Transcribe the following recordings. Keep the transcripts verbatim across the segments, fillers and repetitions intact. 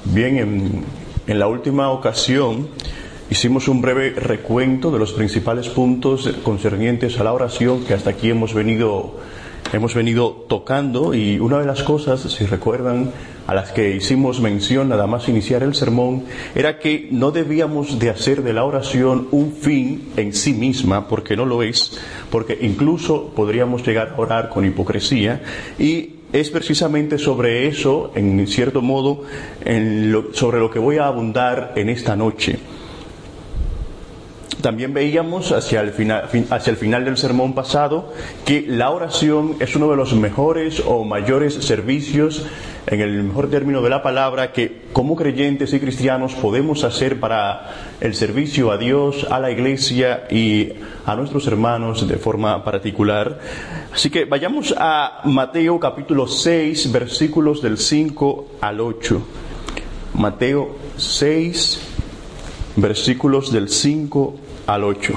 Bien, en, en la última ocasión hicimos un breve recuento de los principales puntos concernientes a la oración que hasta aquí hemos venido, hemos venido tocando, y una de las cosas, si recuerdan, a las que hicimos mención nada más iniciar el sermón, era que no debíamos de hacer de la oración un fin en sí misma, porque no lo es, porque incluso podríamos llegar a orar con hipocresía, y es precisamente sobre eso, en cierto modo, en lo, sobre lo que voy a abundar en esta noche. También veíamos hacia el final, hacia el final del sermón pasado que la oración es uno de los mejores o mayores servicios, en el mejor término de la palabra, que como creyentes y cristianos podemos hacer para el servicio a Dios, a la iglesia y a nuestros hermanos de forma particular. Así que vayamos a Mateo capítulo seis, versículos del cinco al ocho. Mateo seis, versículos del cinco al ocho.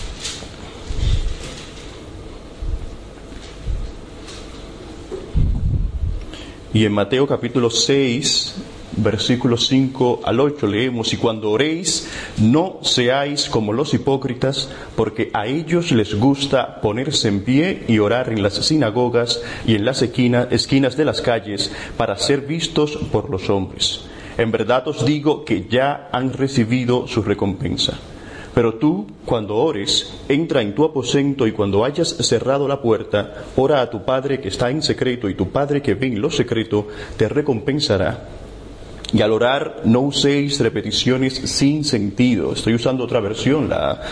Y en Mateo capítulo seis, versículos cinco al ocho leemos: y cuando oréis, no seáis como los hipócritas, porque a ellos les gusta ponerse en pie y orar en las sinagogas y en las esquinas, esquinas de las calles, para ser vistos por los hombres. En verdad os digo que ya han recibido su recompensa. Pero tú, cuando ores, entra en tu aposento, y cuando hayas cerrado la puerta, ora a tu Padre que está en secreto, y tu Padre que ve en lo secreto te recompensará. Y al orar, no uséis repeticiones sin sentido. Estoy usando otra versión, la,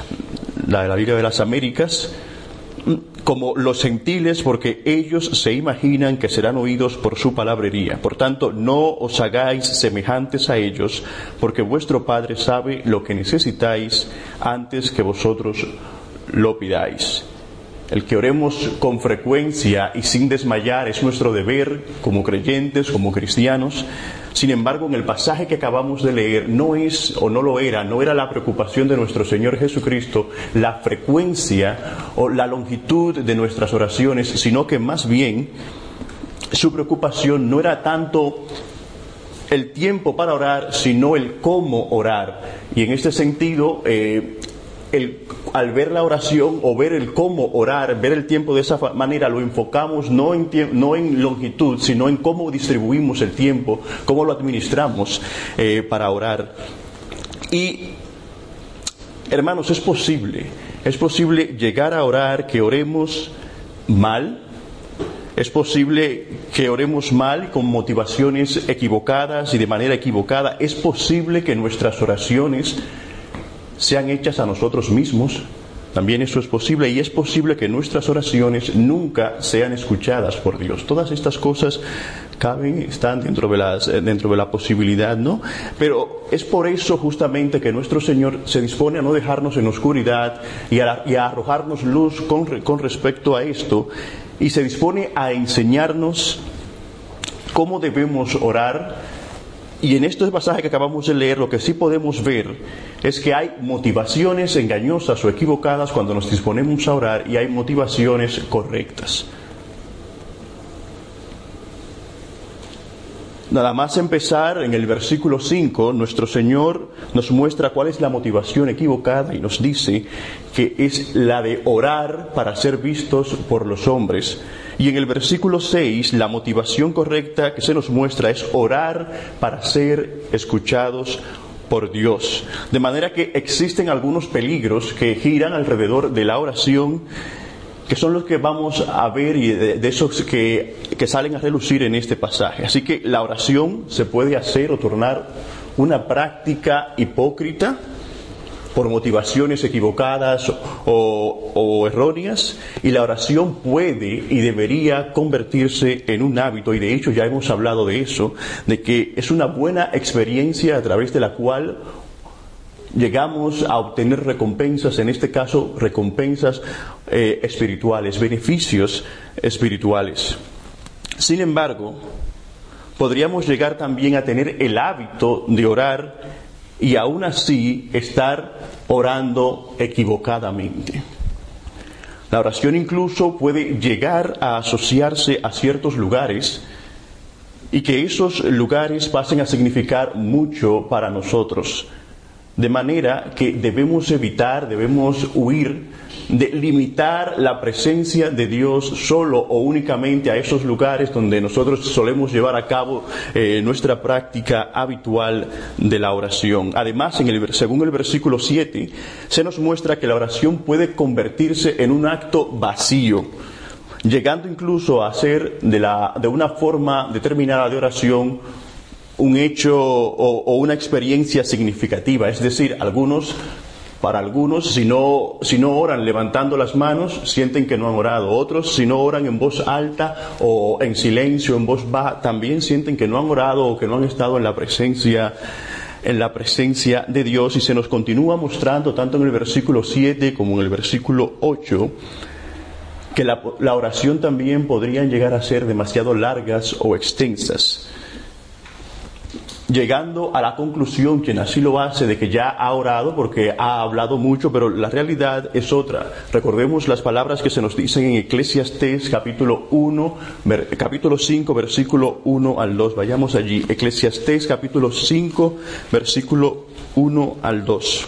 la de la Biblia de las Américas, como los gentiles, porque ellos se imaginan que serán oídos por su palabrería. Por tanto, no os hagáis semejantes a ellos, porque vuestro Padre sabe lo que necesitáis antes que vosotros lo pidáis. El que oremos con frecuencia y sin desmayar es nuestro deber como creyentes, como cristianos. Sin embargo, en el pasaje que acabamos de leer, no es, o no lo era, no era la preocupación de nuestro Señor Jesucristo la frecuencia o la longitud de nuestras oraciones, sino que más bien su preocupación no era tanto el tiempo para orar, sino el cómo orar. Y en este sentido, eh, el, al ver la oración o ver el cómo orar, ver el tiempo de esa manera, lo enfocamos no en, tie- no en longitud, sino en cómo distribuimos el tiempo, cómo lo administramos eh, para orar. Y, hermanos, es posible, es posible llegar a orar que oremos mal. Es posible que oremos mal, con motivaciones equivocadas y de manera equivocada. Es posible que nuestras oraciones sean hechas a nosotros mismos. También eso es posible, y es posible que nuestras oraciones nunca sean escuchadas por Dios. Todas estas cosas caben, están dentro de las, dentro de la posibilidad, ¿no? Pero es por eso justamente que nuestro Señor se dispone a no dejarnos en oscuridad y a, y a arrojarnos luz con, con respecto a esto, y se dispone a enseñarnos cómo debemos orar. Y en este pasaje que acabamos de leer, lo que sí podemos ver es que hay motivaciones engañosas o equivocadas cuando nos disponemos a orar, y hay motivaciones correctas. Nada más empezar en el versículo cinco, nuestro Señor nos muestra cuál es la motivación equivocada y nos dice que es la de orar para ser vistos por los hombres. Y en el versículo seis, la motivación correcta que se nos muestra es orar para ser escuchados por Dios. De manera que existen algunos peligros que giran alrededor de la oración, que son los que vamos a ver, y de, de esos que, que salen a relucir en este pasaje. Así que la oración se puede hacer o tornar una práctica hipócrita por motivaciones equivocadas o, o erróneas, y la oración puede y debería convertirse en un hábito, y de hecho ya hemos hablado de eso, de que es una buena experiencia a través de la cual llegamos a obtener recompensas, en este caso recompensas eh, espirituales, beneficios espirituales. Sin embargo, podríamos llegar también a tener el hábito de orar y aún así estar orando equivocadamente. La oración incluso puede llegar a asociarse a ciertos lugares y que esos lugares pasen a significar mucho para nosotros. De manera que debemos evitar, debemos huir de limitar la presencia de Dios solo o únicamente a esos lugares donde nosotros solemos llevar a cabo eh, nuestra práctica habitual de la oración. Además, en el, según el versículo siete, se nos muestra que la oración puede convertirse en un acto vacío, llegando incluso a ser de, la, de una forma determinada de oración un hecho o, o una experiencia significativa. Es decir, algunos, para algunos, si no, si no oran levantando las manos, sienten que no han orado. Otros, si no oran en voz alta o en silencio, en voz baja, también sienten que no han orado o que no han estado en la presencia en la presencia de Dios. Y se nos continúa mostrando, tanto en el versículo siete como en el versículo ocho, que la, la oración también podrían llegar a ser demasiado largas o extensas, llegando a la conclusión, quien así lo hace, de que ya ha orado porque ha hablado mucho, pero la realidad es otra. Recordemos las palabras que se nos dicen en Eclesiastés capítulo uno, ver, capítulo cinco, versículo uno al dos. Vayamos allí. Eclesiastés capítulo cinco, versículo uno al dos.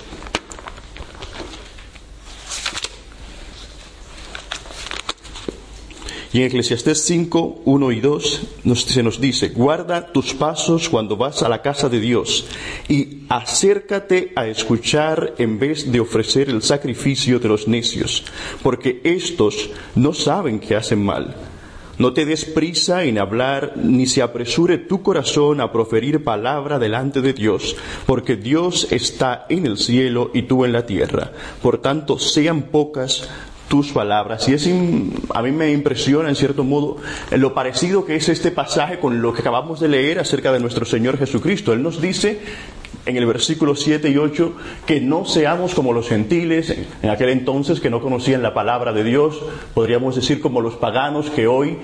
Y en Eclesiastés cinco, uno y dos nos, se nos dice: guarda tus pasos cuando vas a la casa de Dios, y acércate a escuchar en vez de ofrecer el sacrificio de los necios, porque éstos no saben que hacen mal. No te des prisa en hablar, ni se apresure tu corazón a proferir palabra delante de Dios, porque Dios está en el cielo y tú en la tierra. Por tanto, sean pocas tus palabras. Y es in, a mí me impresiona en cierto modo lo parecido que es este pasaje con lo que acabamos de leer acerca de nuestro Señor Jesucristo. Él nos dice en el versículo siete y ocho que no seamos como los gentiles en aquel entonces, que no conocían la palabra de Dios, podríamos decir como los paganos que hoy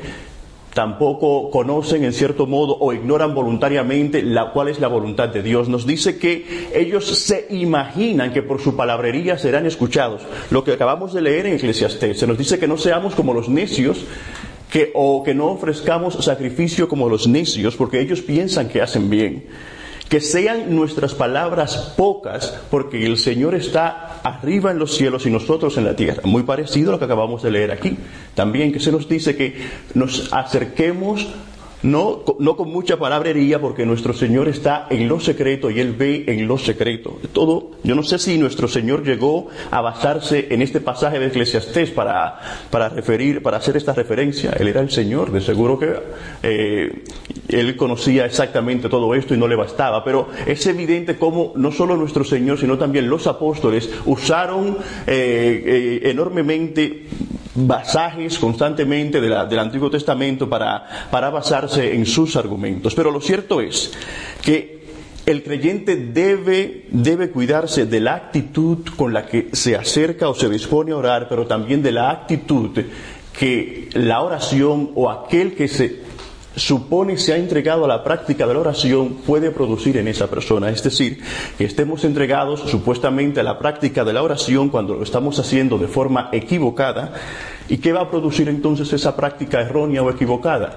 tampoco conocen en cierto modo o ignoran voluntariamente la cuál es la voluntad de Dios. Nos dice que ellos se imaginan que por su palabrería serán escuchados. Lo que acabamos de leer en Eclesiastés, se nos dice que no seamos como los necios, que, o que no ofrezcamos sacrificio como los necios, porque ellos piensan que hacen bien. Que sean nuestras palabras pocas, porque el Señor está arriba en los cielos y nosotros en la tierra. Muy parecido a lo que acabamos de leer aquí. También que se nos dice que nos acerquemos no, no con mucha palabrería, porque nuestro Señor está en lo secreto y Él ve en lo secreto. Todo, yo no sé si nuestro Señor llegó a basarse en este pasaje de Eclesiastés para, para referir, para hacer esta referencia. Él era el Señor, de seguro que eh, Él conocía exactamente todo esto y no le bastaba. Pero es evidente cómo no solo nuestro Señor, sino también los apóstoles usaron eh, eh, enormemente pasajes constantemente de la, del Antiguo Testamento para, para basarse en sus argumentos. Pero lo cierto es que el creyente debe, debe cuidarse de la actitud con la que se acerca o se dispone a orar, pero también de la actitud que la oración o aquel que se supone se ha entregado a la práctica de la oración puede producir en esa persona. Es decir, que estemos entregados supuestamente a la práctica de la oración cuando lo estamos haciendo de forma equivocada. ¿Y qué va a producir entonces esa práctica errónea o equivocada?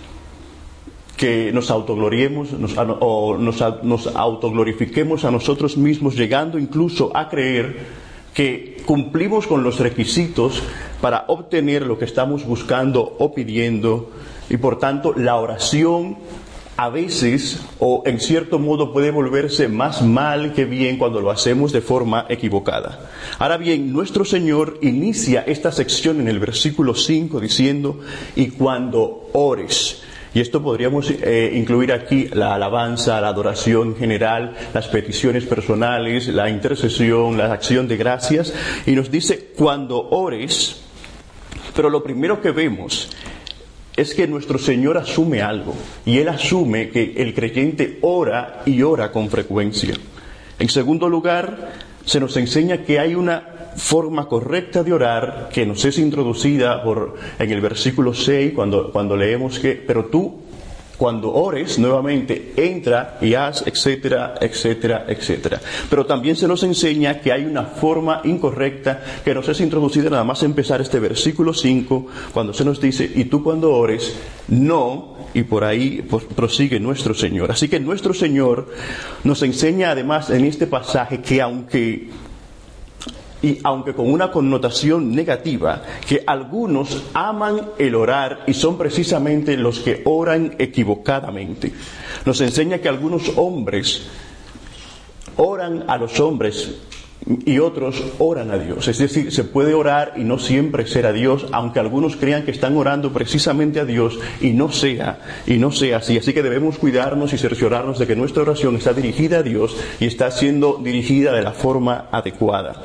Que nos autogloriemos nos, o nos, nos autoglorifiquemos a nosotros mismos, llegando incluso a creer que cumplimos con los requisitos para obtener lo que estamos buscando o pidiendo. Y por tanto la oración a veces o en cierto modo puede volverse más mal que bien cuando lo hacemos de forma equivocada. Ahora bien, nuestro Señor inicia esta sección en el versículo cinco diciendo: y cuando ores. Y esto podríamos eh, incluir aquí la alabanza, la adoración general, las peticiones personales, la intercesión, la acción de gracias. Y nos dice cuando ores. Pero lo primero que vemos es que nuestro Señor asume algo, y Él asume que el creyente ora y ora con frecuencia. En segundo lugar, se nos enseña que hay una forma correcta de orar que nos es introducida por, en el versículo seis, cuando, cuando leemos que, pero tú Cuando ores nuevamente, entra y haz, etcétera, etcétera, etcétera. Pero también se nos enseña que hay una forma incorrecta que nos es introducida nada más empezar este versículo cinco, cuando se nos dice, y tú cuando ores, no, y por ahí pues, prosigue nuestro Señor. Así que nuestro Señor nos enseña además en este pasaje que aunque... Y aunque con una connotación negativa, que algunos aman el orar y son precisamente los que oran equivocadamente. Nos enseña que algunos hombres oran a los hombres y otros oran a Dios. Es decir, se puede orar y no siempre ser a Dios, aunque algunos crean que están orando precisamente a Dios y no sea, y no sea así. Así que debemos cuidarnos y cerciorarnos de que nuestra oración está dirigida a Dios y está siendo dirigida de la forma adecuada.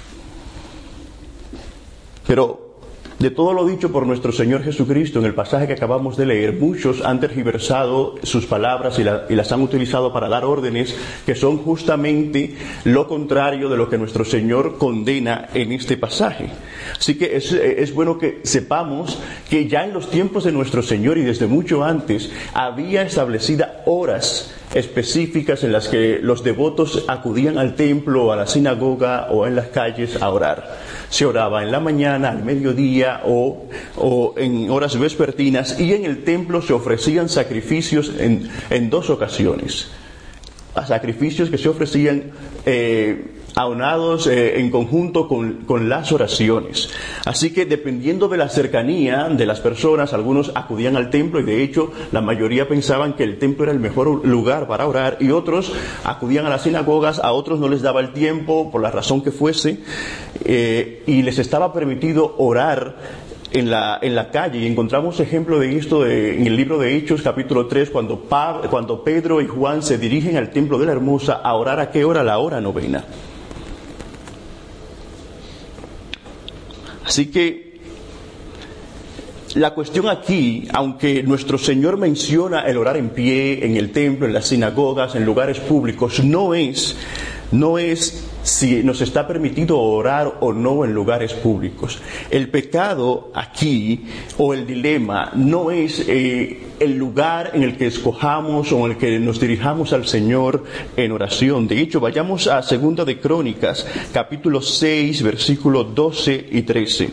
Pero de todo lo dicho por nuestro Señor Jesucristo en el pasaje que acabamos de leer, muchos han tergiversado sus palabras y, la, y las han utilizado para dar órdenes que son justamente lo contrario de lo que nuestro Señor condena en este pasaje. Así que es, es bueno que sepamos que ya en los tiempos de nuestro Señor y desde mucho antes había establecidas horas específicas en las que los devotos acudían al templo, a la sinagoga o en las calles a orar. Se oraba en la mañana, al mediodía o, o en horas vespertinas, y en el templo se ofrecían sacrificios en, en dos ocasiones. Sacrificios que se ofrecían eh, aunados eh, en conjunto con, con las oraciones. Así que dependiendo de la cercanía de las personas, algunos acudían al templo y de hecho la mayoría pensaban que el templo era el mejor lugar para orar, y otros acudían a las sinagogas, a otros no les daba el tiempo por la razón que fuese, eh, y les estaba permitido orar en la, en la calle. Y encontramos ejemplo de esto de, en el libro de Hechos capítulo tres, cuando, Pa, cuando Pedro y Juan se dirigen al templo de la Hermosa a orar. ¿A qué hora? La hora novena. Así que la cuestión aquí, aunque nuestro Señor menciona el orar en pie, en el templo, en las sinagogas, en lugares públicos, no es, no es si nos está permitido orar o no en lugares públicos. El pecado aquí, o el dilema, no es eh, el lugar en el que escojamos o en el que nos dirijamos al Señor en oración. De hecho, vayamos a Segunda de Crónicas, capítulo seis, versículos doce y trece.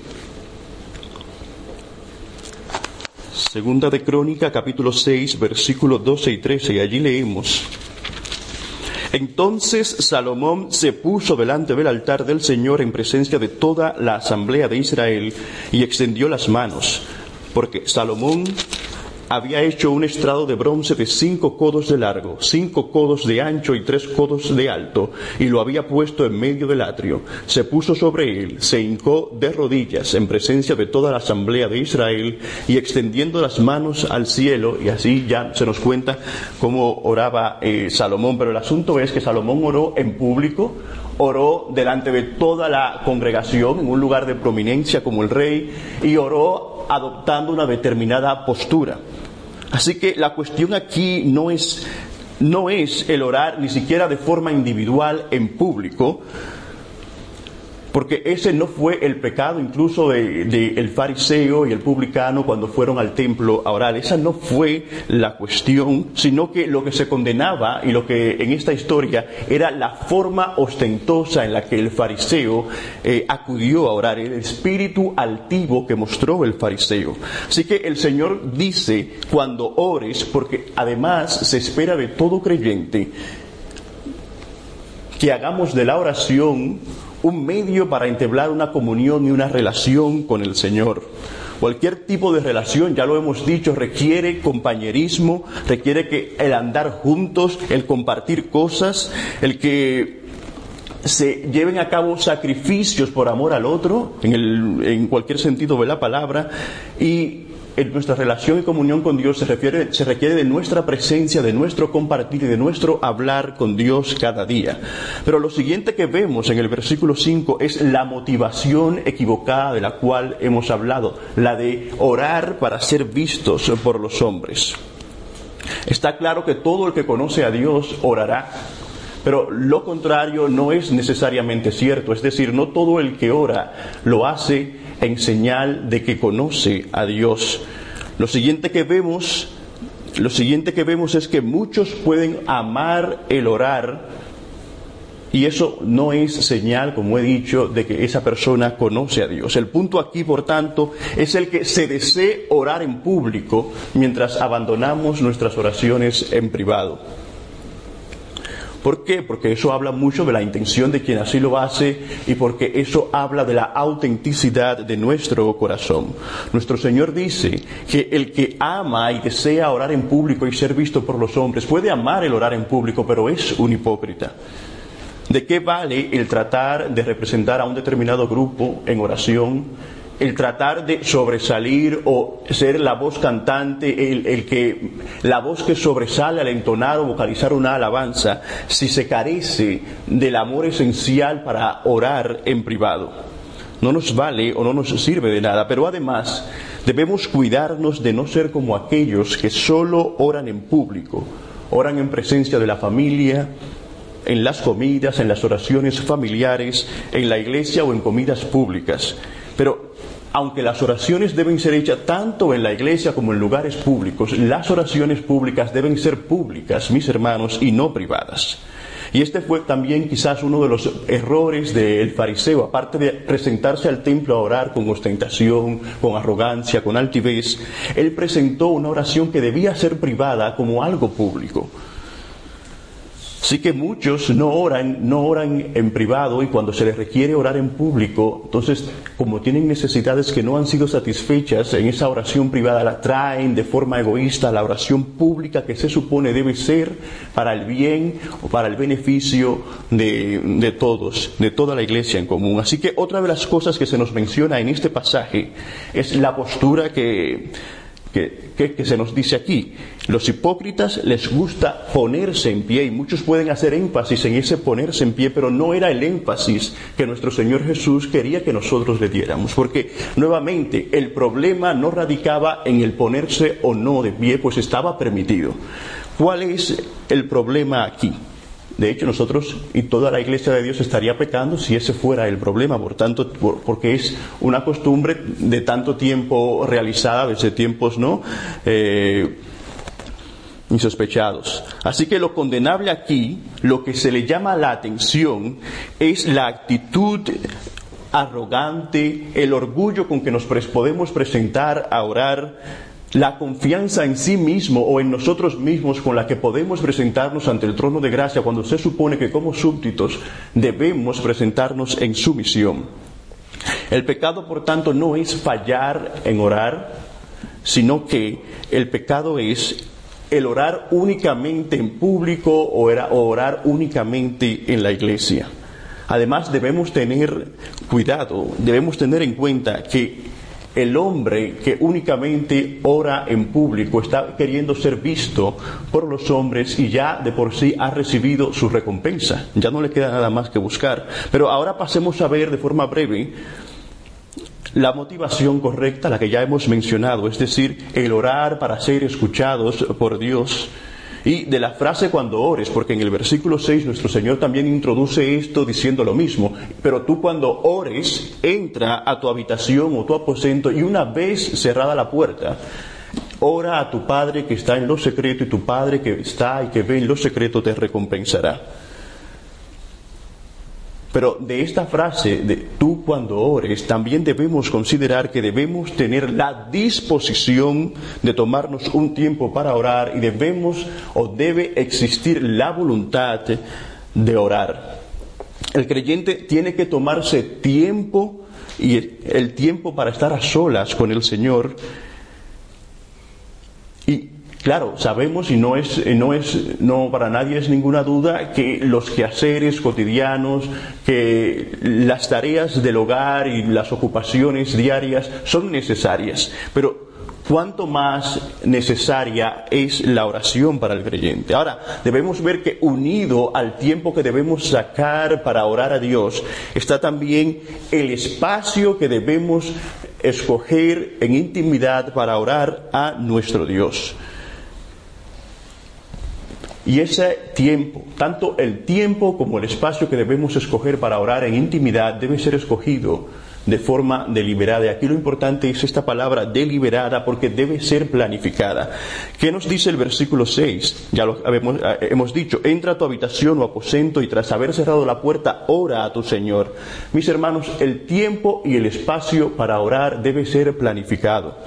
Segunda de Crónica, capítulo seis, versículos doce y trece, y allí leemos: Entonces Salomón se puso delante del altar del Señor en presencia de toda la asamblea de Israel y extendió las manos, porque Salomón había hecho un estrado de bronce de cinco codos de largo, cinco codos de ancho y tres codos de alto, y lo había puesto en medio del atrio. Se puso sobre él, se hincó de rodillas en presencia de toda la asamblea de Israel, y extendiendo las manos al cielo, y así ya se nos cuenta cómo oraba eh, Salomón. Pero el asunto es que Salomón oró en público, oró delante de toda la congregación, en un lugar de prominencia como el rey, y oró adoptando una determinada postura. Así que la cuestión aquí no es, no es el orar ni siquiera de forma individual en público, porque ese no fue el pecado incluso de, de el fariseo y el publicano cuando fueron al templo a orar. Esa no fue la cuestión, sino que lo que se condenaba y lo que en esta historia era la forma ostentosa en la que el fariseo eh, acudió a orar, el espíritu altivo que mostró el fariseo. Así que el Señor dice, cuando ores, porque además se espera de todo creyente que hagamos de la oración un medio para entablar una comunión y una relación con el Señor. Cualquier tipo de relación, ya lo hemos dicho, requiere compañerismo, requiere que el andar juntos, el compartir cosas, el que se lleven a cabo sacrificios por amor al otro, en, el, en cualquier sentido de la palabra, y en nuestra relación y comunión con Dios se, refiere, se requiere de nuestra presencia, de nuestro compartir y de nuestro hablar con Dios cada día. Pero lo siguiente que vemos en el versículo cinco es la motivación equivocada de la cual hemos hablado, la de orar para ser vistos por los hombres. Está claro que todo el que conoce a Dios orará, pero lo contrario no es necesariamente cierto. Es decir, no todo el que ora lo hace en señal de que conoce a Dios. Lo siguiente que vemos lo siguiente que vemos es que muchos pueden amar el orar, y eso no es señal, como he dicho, de que esa persona conoce a Dios. El punto aquí, por tanto, es el que se desee orar en público mientras abandonamos nuestras oraciones en privado. ¿Por qué? Porque eso habla mucho de la intención de quien así lo hace y porque eso habla de la autenticidad de nuestro corazón. Nuestro Señor dice que el que ama y desea orar en público y ser visto por los hombres puede amar el orar en público, pero es un hipócrita. ¿De qué vale el tratar de representar a un determinado grupo en oración, el tratar de sobresalir o ser la voz cantante, el, el que la voz que sobresale al entonar o vocalizar una alabanza, si se carece del amor esencial para orar en privado? No nos vale o no nos sirve de nada, pero además debemos cuidarnos de no ser como aquellos que solo oran en público, oran en presencia de la familia, en las comidas, en las oraciones familiares, en la iglesia o en comidas públicas. Pero aunque las oraciones deben ser hechas tanto en la iglesia como en lugares públicos, las oraciones públicas deben ser públicas, mis hermanos, y no privadas. Y este fue también quizás uno de los errores del fariseo. Aparte de presentarse al templo a orar con ostentación, con arrogancia, con altivez, él presentó una oración que debía ser privada como algo público. Así que muchos no oran, no oran en privado, y cuando se les requiere orar en público, entonces como tienen necesidades que no han sido satisfechas en esa oración privada, la traen de forma egoísta a la oración pública que se supone debe ser para el bien o para el beneficio de, de todos, de toda la iglesia en común. Así que otra de las cosas que se nos menciona en este pasaje es la postura que... Que, que, que se nos dice aquí. Los hipócritas les gusta ponerse en pie, y muchos pueden hacer énfasis en ese ponerse en pie, pero no era el énfasis que nuestro Señor Jesús quería que nosotros le diéramos, porque nuevamente el problema no radicaba en el ponerse o no de pie, pues estaba permitido. ¿Cuál es el problema aquí? De hecho, nosotros y toda la Iglesia de Dios estaría pecando si ese fuera el problema, por tanto, por, porque es una costumbre de tanto tiempo realizada, desde tiempos no eh, insospechados. Así que lo condenable aquí, lo que se le llama la atención, es la actitud arrogante, el orgullo con que nos podemos presentar a orar, la confianza en sí mismo o en nosotros mismos con la que podemos presentarnos ante el trono de gracia, cuando se supone que como súbditos debemos presentarnos en sumisión. El pecado, por tanto, no es fallar en orar, sino que el pecado es el orar únicamente en público o orar únicamente en la iglesia. Además, debemos tener cuidado, debemos tener en cuenta que el hombre que únicamente ora en público está queriendo ser visto por los hombres y ya de por sí ha recibido su recompensa. Ya no le queda nada más que buscar. Pero ahora pasemos a ver de forma breve la motivación correcta, la que ya hemos mencionado, es decir, el orar para ser escuchados por Dios. Y de la frase cuando ores, porque en el versículo seis nuestro Señor también introduce esto diciendo lo mismo. Pero tú cuando ores, entra a tu habitación o tu aposento y una vez cerrada la puerta, ora a tu Padre que está en lo secreto, y tu Padre que está y que ve en lo secreto te recompensará. Pero de esta frase, de tú cuando ores, también debemos considerar que debemos tener la disposición de tomarnos un tiempo para orar, y debemos o debe existir la voluntad de orar. El creyente tiene que tomarse tiempo, y el tiempo para estar a solas con el Señor. Y claro, sabemos, y no es, no es, no para nadie es ninguna duda, que los quehaceres cotidianos, que las tareas del hogar y las ocupaciones diarias son necesarias, pero cuánto más necesaria es la oración para el creyente. Ahora, debemos ver que unido al tiempo que debemos sacar para orar a Dios, está también el espacio que debemos escoger en intimidad para orar a nuestro Dios. Y ese tiempo, tanto el tiempo como el espacio que debemos escoger para orar en intimidad, debe ser escogido de forma deliberada. Y aquí lo importante es esta palabra deliberada, porque debe ser planificada. ¿Qué nos dice el versículo seis? Ya lo hemos, hemos dicho: entra a tu habitación o aposento y tras haber cerrado la puerta, ora a tu Señor. Mis hermanos, el tiempo y el espacio para orar debe ser planificado,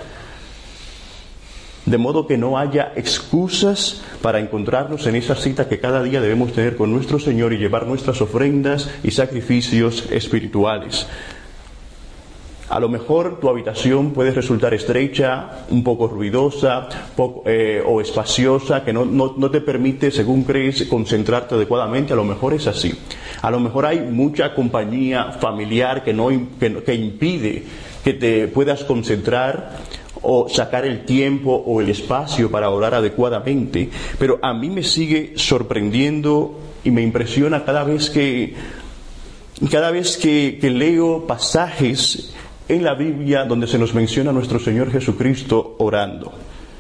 de modo que no haya excusas para encontrarnos en esa cita que cada día debemos tener con nuestro Señor y llevar nuestras ofrendas y sacrificios espirituales. A lo mejor tu habitación puede resultar estrecha, un poco ruidosa, poco, eh, o espaciosa, que no, no, no te permite, según crees, concentrarte adecuadamente. A lo mejor es así. A lo mejor hay mucha compañía familiar que, no, que, que impide que te puedas concentrar o sacar el tiempo o el espacio para orar adecuadamente. Pero a mí me sigue sorprendiendo y me impresiona cada vez que, cada vez que, que leo pasajes en la Biblia donde se nos menciona a nuestro Señor Jesucristo orando.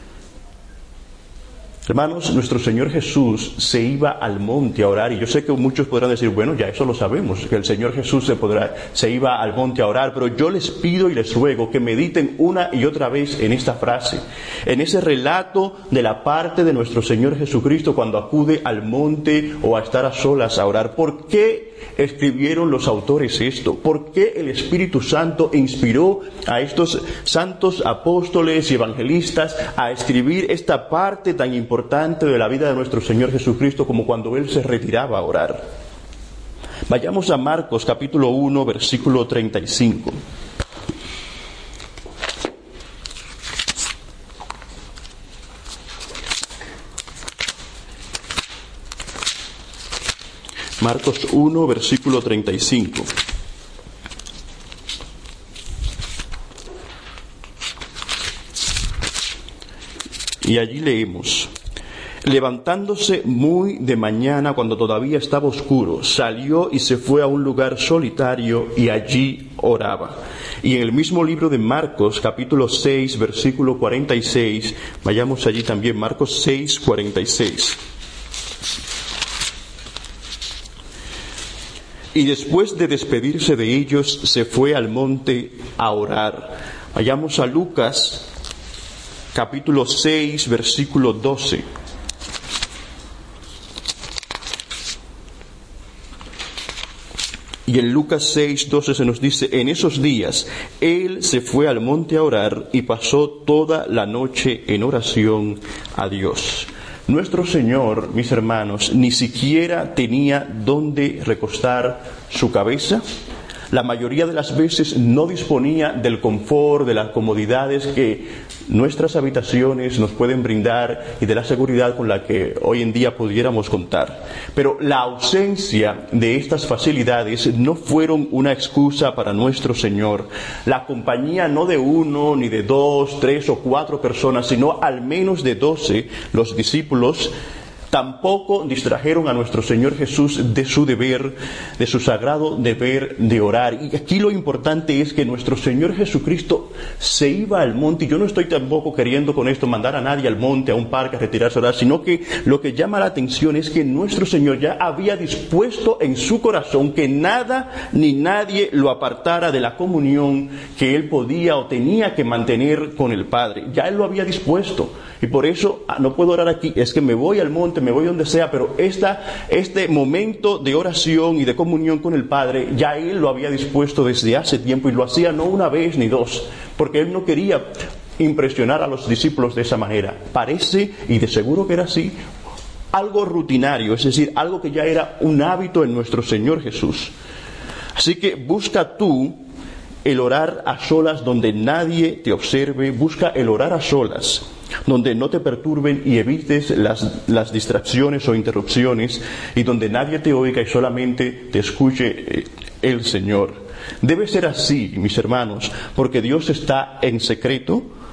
Hermanos, nuestro Señor Jesús se iba al monte a orar, y yo sé que muchos podrán decir, bueno, ya eso lo sabemos, que el Señor Jesús se, podrá, se iba al monte a orar, pero yo les pido y les ruego que mediten una y otra vez en esta frase, en ese relato de la parte de nuestro Señor Jesucristo cuando acude al monte o a estar a solas a orar. ¿Por qué escribieron los autores esto? ¿Por qué el Espíritu Santo inspiró a estos santos apóstoles y evangelistas a escribir esta parte tan importante de la vida de nuestro Señor Jesucristo como cuando Él se retiraba a orar? Vayamos a Marcos capítulo uno, versículo treinta y cinco. Marcos uno, versículo treinta y cinco. Y allí leemos: levantándose muy de mañana, cuando todavía estaba oscuro, salió y se fue a un lugar solitario y allí oraba. Y en el mismo libro de Marcos, capítulo seis, versículo cuarenta y seis, vayamos allí también, Marcos seis, cuarenta y seis. Y después de despedirse de ellos, se fue al monte a orar. Vayamos a Lucas, capítulo seis, versículo doce. Y en Lucas seis, doce se nos dice: en esos días él se fue al monte a orar y pasó toda la noche en oración a Dios. Nuestro Señor, mis hermanos, ni siquiera tenía dónde recostar su cabeza. La mayoría de las veces no disponía del confort, de las comodidades que nuestras habitaciones nos pueden brindar y de la seguridad con la que hoy en día pudiéramos contar. Pero la ausencia de estas facilidades no fueron una excusa para nuestro Señor. La compañía no de uno, ni de dos, tres o cuatro personas, sino al menos de doce, los discípulos, tampoco distrajeron a nuestro Señor Jesús de su deber, de su sagrado deber de orar. Y aquí lo importante es que nuestro Señor Jesucristo se iba al monte, y yo no estoy tampoco queriendo con esto mandar a nadie al monte, a un parque, a retirarse a orar, sino que lo que llama la atención es que nuestro Señor ya había dispuesto en su corazón que nada ni nadie lo apartara de la comunión que Él podía o tenía que mantener con el Padre. Ya Él lo había dispuesto. Y por eso, ah, no puedo orar aquí, es que me voy al monte, me voy donde sea, pero esta, este momento de oración y de comunión con el Padre, ya Él lo había dispuesto desde hace tiempo, y lo hacía no una vez ni dos, porque Él no quería impresionar a los discípulos de esa manera. Parece, y de seguro que era así, algo rutinario, es decir, algo que ya era un hábito en nuestro Señor Jesús. Así que busca tú el orar a solas donde nadie te observe, busca el orar a solas donde no te perturben y evites las, las distracciones o interrupciones, y donde nadie te oiga y solamente te escuche el Señor. Debe ser así, mis hermanos, porque Dios está en secreto,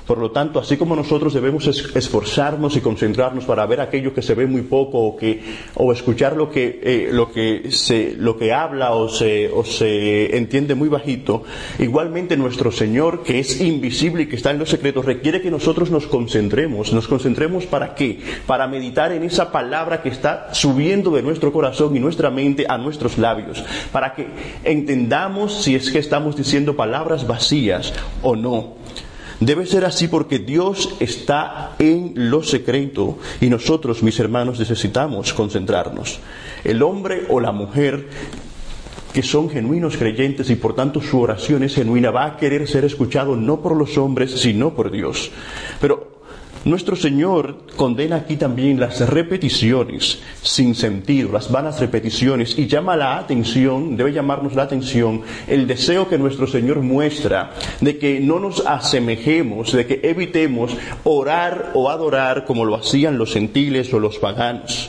Por lo tanto, así como nosotros debemos esforzarnos y concentrarnos para ver aquello que se ve muy poco o que o escuchar lo que eh, lo que se lo que habla o se o se entiende muy bajito, igualmente nuestro Señor, que es invisible y que está en los secretos, requiere que nosotros nos concentremos. ¿Nos concentremos para qué? Para meditar en esa palabra que está subiendo de nuestro corazón y nuestra mente a nuestros labios, para que entendamos si es que estamos diciendo palabras vacías o no. Debe ser así porque Dios está en lo secreto y nosotros, mis hermanos, necesitamos concentrarnos. El hombre o la mujer que son genuinos creyentes y por tanto su oración es genuina, va a querer ser escuchado no por los hombres, sino por Dios. Pero nuestro Señor condena aquí también las repeticiones sin sentido, las vanas repeticiones, y llama la atención, debe llamarnos la atención, el deseo que nuestro Señor muestra de que no nos asemejemos, de que evitemos orar o adorar como lo hacían los gentiles o los paganos.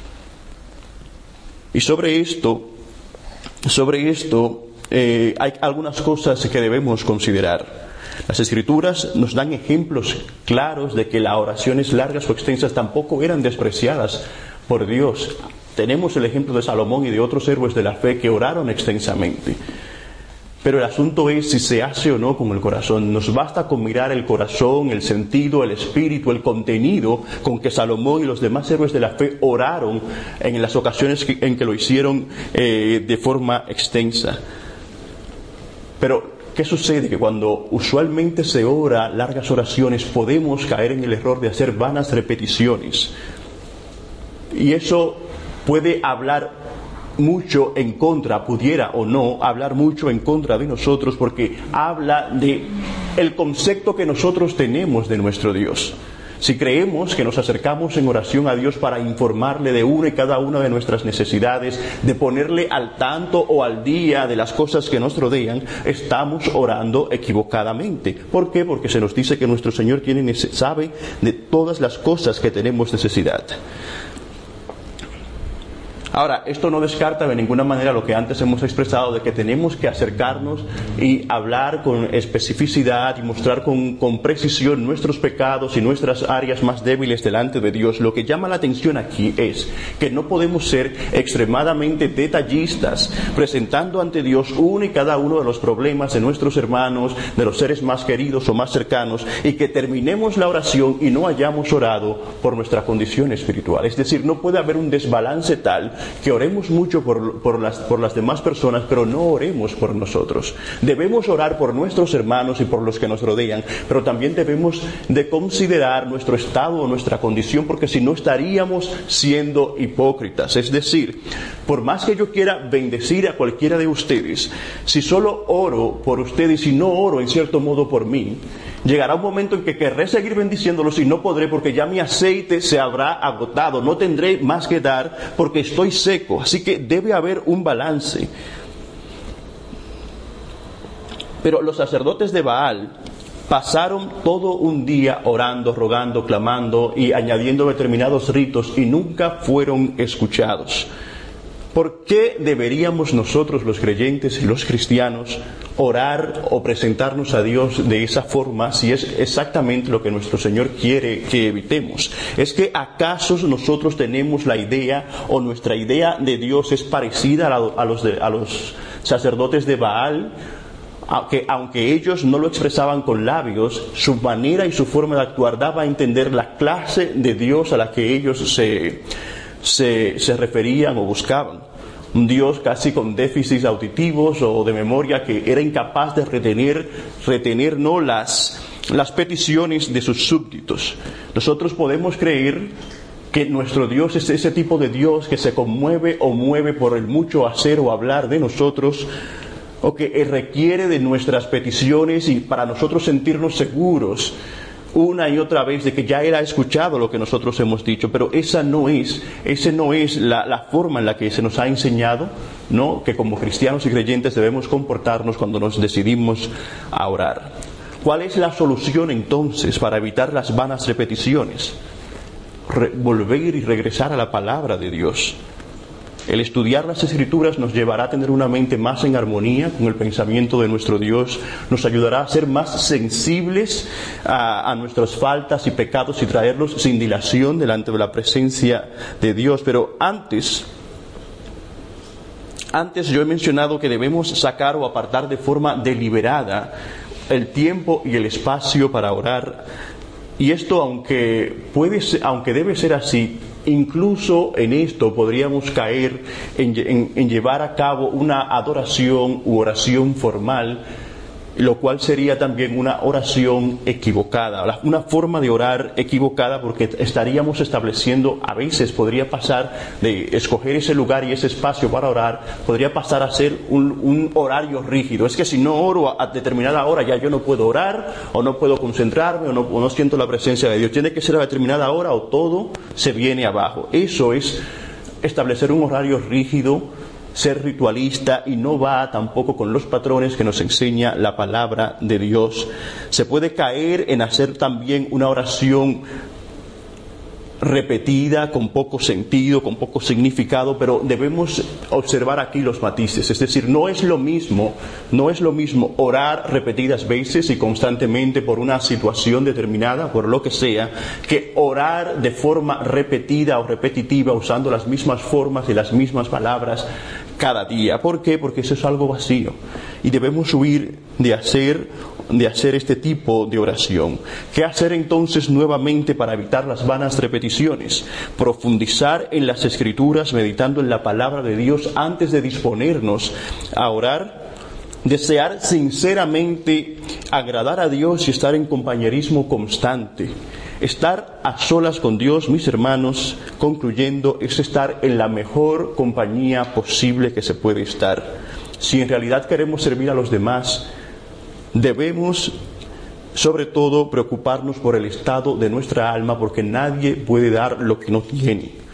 Y sobre esto, sobre esto eh, hay algunas cosas que debemos considerar. Las Escrituras nos dan ejemplos claros de que las oraciones largas o extensas tampoco eran despreciadas por Dios. Tenemos el ejemplo de Salomón y de otros héroes de la fe que oraron extensamente. Pero el asunto es si se hace o no con el corazón. Nos basta con mirar el corazón, el sentido, el espíritu, el contenido con que Salomón y los demás héroes de la fe oraron en las ocasiones en que lo hicieron eh, de forma extensa. Pero ¿qué sucede? Que cuando usualmente se ora largas oraciones podemos caer en el error de hacer vanas repeticiones. Y eso puede hablar mucho en contra, pudiera o no hablar mucho en contra de nosotros, porque habla de el concepto que nosotros tenemos de nuestro Dios. Si creemos que nos acercamos en oración a Dios para informarle de una y cada una de nuestras necesidades, de ponerle al tanto o al día de las cosas que nos rodean, estamos orando equivocadamente. ¿Por qué? Porque se nos dice que nuestro Señor tiene, sabe de todas las cosas que tenemos necesidad. Ahora, esto no descarta de ninguna manera lo que antes hemos expresado, de que tenemos que acercarnos y hablar con especificidad y mostrar con, con precisión nuestros pecados y nuestras áreas más débiles delante de Dios. Lo que llama la atención aquí es que no podemos ser extremadamente detallistas, presentando ante Dios uno y cada uno de los problemas de nuestros hermanos, de los seres más queridos o más cercanos, y que terminemos la oración y no hayamos orado por nuestra condición espiritual. Es decir, no puede haber un desbalance tal que oremos mucho por, por, las, por las demás personas, pero no oremos por nosotros. Debemos orar por nuestros hermanos y por los que nos rodean, pero también debemos de considerar nuestro estado o nuestra condición, porque si no estaríamos siendo hipócritas. Es decir, por más que yo quiera bendecir a cualquiera de ustedes, si solo oro por ustedes y no oro en cierto modo por mí, llegará un momento en que querré seguir bendiciéndolos y no podré, porque ya mi aceite se habrá agotado, no tendré más que dar porque estoy seco. Así que debe haber un balance. Pero los sacerdotes de Baal pasaron todo un día orando, rogando, clamando y añadiendo determinados ritos, y nunca fueron escuchados. ¿Por qué deberíamos nosotros, los creyentes y los cristianos, orar o presentarnos a Dios de esa forma si es exactamente lo que nuestro Señor quiere que evitemos? ¿Es que acaso nosotros tenemos la idea, o nuestra idea de Dios es parecida a, la, a, los, de, a los sacerdotes de Baal? Aunque, aunque ellos no lo expresaban con labios, su manera y su forma de actuar daba a entender la clase de Dios a la que ellos se... Se, se referían o buscaban. Un Dios casi con déficits auditivos o de memoria, que era incapaz de retener, retener no las, las peticiones de sus súbditos. Nosotros podemos creer que nuestro Dios es ese tipo de Dios que se conmueve o mueve por el mucho hacer o hablar de nosotros, o que requiere de nuestras peticiones y para nosotros sentirnos seguros una y otra vez de que ya Él ha escuchado lo que nosotros hemos dicho. Pero esa no es, esa no es la, la forma en la que se nos ha enseñado, ¿no?, que como cristianos y creyentes debemos comportarnos cuando nos decidimos a orar. ¿Cuál es la solución entonces para evitar las vanas repeticiones? Re- volver y regresar a la palabra de Dios. El estudiar las Escrituras nos llevará a tener una mente más en armonía con el pensamiento de nuestro Dios, nos ayudará a ser más sensibles a, a nuestras faltas y pecados y traerlos sin dilación delante de la presencia de Dios. Pero antes, antes yo he mencionado que debemos sacar o apartar de forma deliberada el tiempo y el espacio para orar. Y esto, aunque puede ser, aunque debe ser así, incluso en esto podríamos caer en, en, en llevar a cabo una adoración u oración formal, lo cual sería también una oración equivocada, una forma de orar equivocada, porque estaríamos estableciendo, a veces podría pasar de escoger ese lugar y ese espacio para orar, podría pasar a ser un, un horario rígido. Es que si no oro a determinada hora ya yo no puedo orar, o no puedo concentrarme, o no, o no siento la presencia de Dios. Tiene que ser a determinada hora o todo se viene abajo. Eso es establecer un horario rígido, ser ritualista, y no va tampoco con los patrones que nos enseña la palabra de Dios. Se puede caer en hacer también una oración repetida, con poco sentido, con poco significado, pero debemos observar aquí los matices. Es decir, no es lo mismo, no es lo mismo orar repetidas veces y constantemente por una situación determinada, por lo que sea, que orar de forma repetida o repetitiva, usando las mismas formas y las mismas palabras cada día. ¿Por qué? Porque eso es algo vacío y debemos huir de hacer de hacer este tipo de oración. ¿Qué hacer entonces nuevamente para evitar las vanas repeticiones? Profundizar en las Escrituras, meditando en la palabra de Dios antes de disponernos a orar. Desear sinceramente agradar a Dios y estar en compañerismo constante. Estar a solas con Dios, mis hermanos, concluyendo, es estar en la mejor compañía posible que se puede estar. Si en realidad queremos servir a los demás, debemos, sobre todo, preocuparnos por el estado de nuestra alma, porque nadie puede dar lo que no tiene.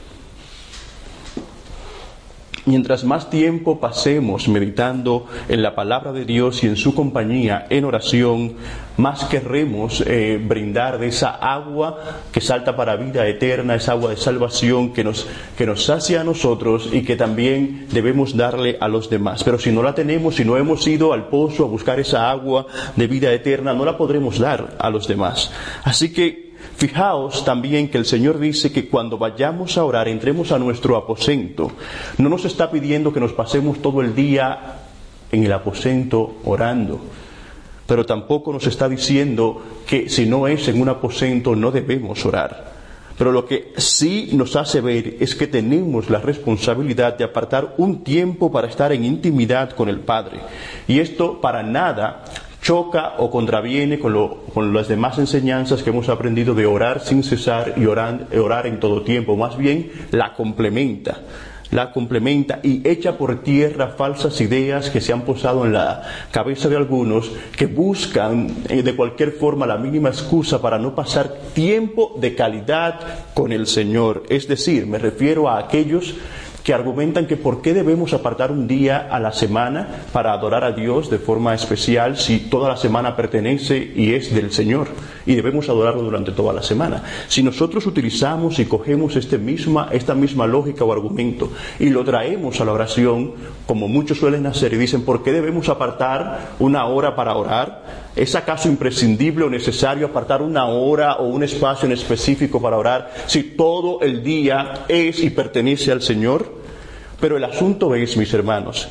Mientras más tiempo pasemos meditando en la palabra de Dios y en su compañía, en oración, más querremos eh, brindar de esa agua que salta para vida eterna, esa agua de salvación que nos, que nos sacia a nosotros y que también debemos darle a los demás. Pero si no la tenemos, si no hemos ido al pozo a buscar esa agua de vida eterna, no la podremos dar a los demás. Así que fijaos también que el Señor dice que cuando vayamos a orar, entremos a nuestro aposento. No nos está pidiendo que nos pasemos todo el día en el aposento orando, pero tampoco nos está diciendo que si no es en un aposento no debemos orar. Pero lo que sí nos hace ver es que tenemos la responsabilidad de apartar un tiempo para estar en intimidad con el Padre. Y esto para nada choca o contraviene con, lo, con las demás enseñanzas que hemos aprendido de orar sin cesar y orar, orar en todo tiempo. Más bien la complementa, la complementa y echa por tierra falsas ideas que se han posado en la cabeza de algunos, que buscan de cualquier forma la mínima excusa para no pasar tiempo de calidad con el Señor. Es decir, me refiero a aquellos que argumentan que por qué debemos apartar un día a la semana para adorar a Dios de forma especial si toda la semana pertenece y es del Señor y debemos adorarlo durante toda la semana. Si nosotros utilizamos y cogemos este misma, esta misma lógica o argumento y lo traemos a la oración, como muchos suelen hacer, y dicen ¿por qué debemos apartar una hora para orar? ¿Es acaso imprescindible o necesario apartar una hora o un espacio en específico para orar si todo el día es y pertenece al Señor? Pero el asunto es, mis hermanos,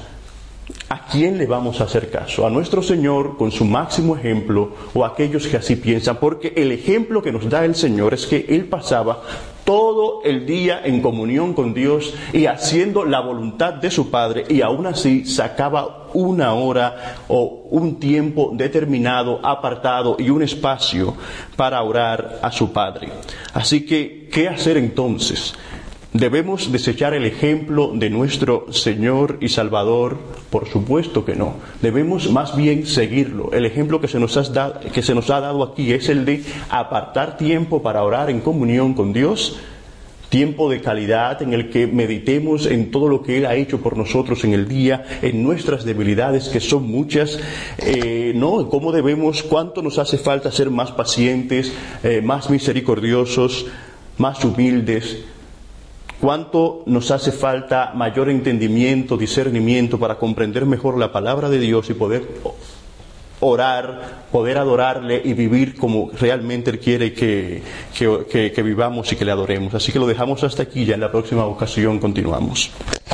¿a quién le vamos a hacer caso? ¿A nuestro Señor con su máximo ejemplo o a aquellos que así piensan? Porque el ejemplo que nos da el Señor es que Él pasaba todo el día en comunión con Dios y haciendo la voluntad de su Padre, y aún así sacaba una hora o un tiempo determinado, apartado y un espacio para orar a su Padre. Así que, ¿qué hacer entonces? ¿Debemos desechar el ejemplo de nuestro Señor y Salvador? Por supuesto que no. Debemos más bien seguirlo. El ejemplo que se nos ha dado, que se nos ha dado aquí es el de apartar tiempo para orar en comunión con Dios, tiempo de calidad en el que meditemos en todo lo que Él ha hecho por nosotros en el día, en nuestras debilidades, que son muchas, eh, ¿no? Cómo debemos, cuánto nos hace falta ser más pacientes, eh, más misericordiosos, más humildes. cuánto nos hace falta mayor entendimiento, discernimiento para comprender mejor la palabra de Dios y poder orar, poder adorarle y vivir como realmente Él quiere que, que, que, que vivamos y que le adoremos. Así que lo dejamos hasta aquí, ya en la próxima ocasión continuamos.